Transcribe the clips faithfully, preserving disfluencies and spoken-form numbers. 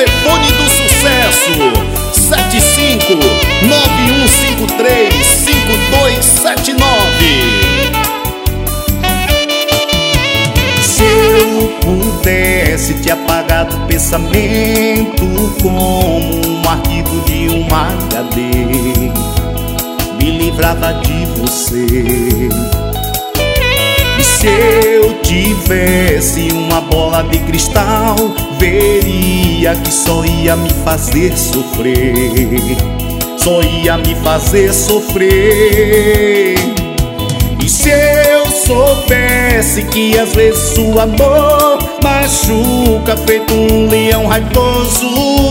telefone do sucesso: sete cinco nove um cinco três cinco dois sete nove. Se eu pudesse te apagar do pensamento como um arquivo de um H D, me livrava de você. E se eu tivesse uma bola de cristal, veria que só ia me fazer sofrer, só ia me fazer sofrer. E se eu soubesse que às vezes o amor machuca feito um leão raivoso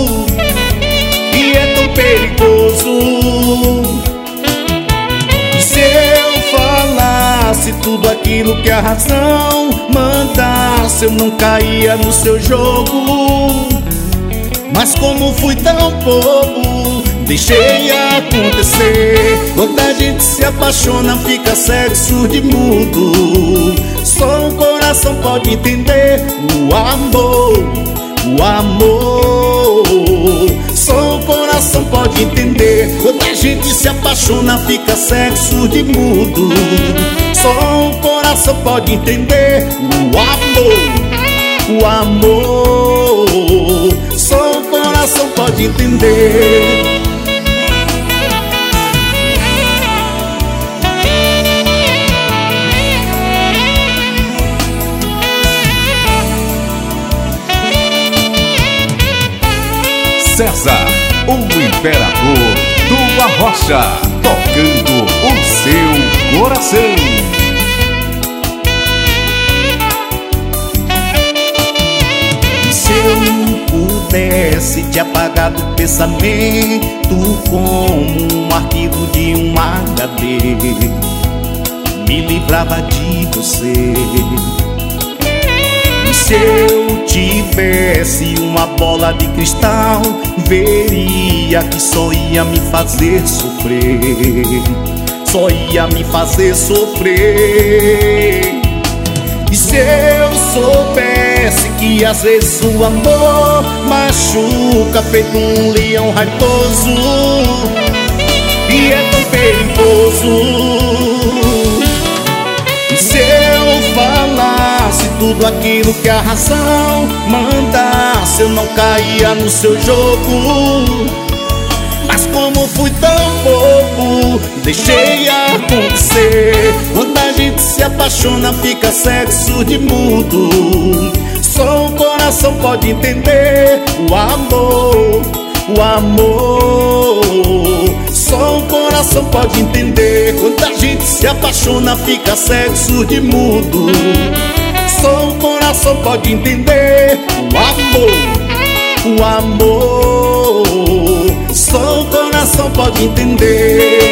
e é tão perigoso. E se eu falasse tudo aquilo que a razão mandasse, eu não caía no seu jogo. Mas como fui tão bobo, deixei acontecer. Quando a gente se apaixona, fica cego, surdo e mudo. Só o coração pode entender o amor, o amor. Só o coração pode entender. Quando a gente se apaixona, fica cego, surdo e mudo. Só o coração pode entender o amor, o amor. Só o coração pode entender. César, o imperador do Arrocha, tocando o seu coração. Se eu pudesse te apagar do pensamento como um arquivo de um H D, me livrava de você. E se eu tivesse uma bola de cristal, veria que só ia me fazer sofrer, só ia me fazer sofrer. E se eu soubesse que às vezes o amor machuca feito um leão raivoso e é tão perigoso. E se eu falasse tudo aquilo que a razão mandasse, eu não caía no seu jogo. Mas como fui tão bobo, deixei acontecer. Quando a gente se apaixona, fica cego, surdo e mudo. Só o coração pode entender o amor, o amor. Só o coração pode entender. Quando a gente se apaixona, fica cego, surdo e mudo. Só o coração pode entender o amor, o amor. Só o coração pode entender.